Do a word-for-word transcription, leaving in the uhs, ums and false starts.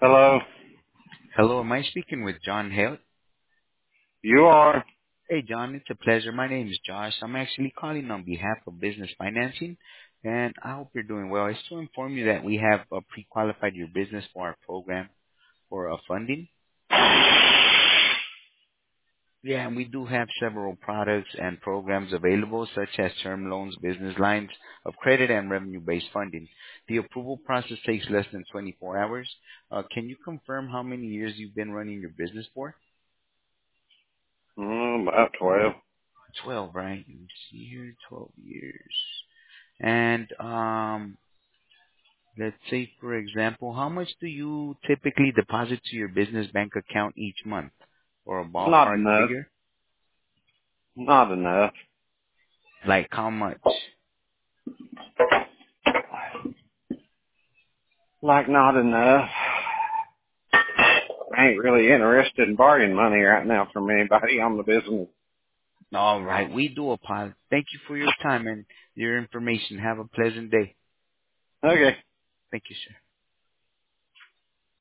Hello. Hello, am I speaking with John Hale? You are? Hey, John, it's a pleasure. My name is Josh. I'm actually calling on behalf of Business Financing, and I hope you're doing well. It's to inform you that we have uh, pre-qualified your business for our program for uh, funding. Yeah, and we do have several products and programs available, such as term loans, business lines of credit, and revenue-based funding. The approval process takes less than twenty-four hours. Uh, can you confirm how many years you've been running your business for? Mm, about twelve. twelve, right? Let me see here, twelve years. And um, let's say, for example, how much do you typically deposit to your business bank account each month, or a Not ballpark enough. figure? Not enough. Like how much? Like not enough. I ain't really interested in borrowing money right now from anybody on the business. All right, we do apologize. Thank you for your time and your information. Have a pleasant day. Okay. Thank you, sir.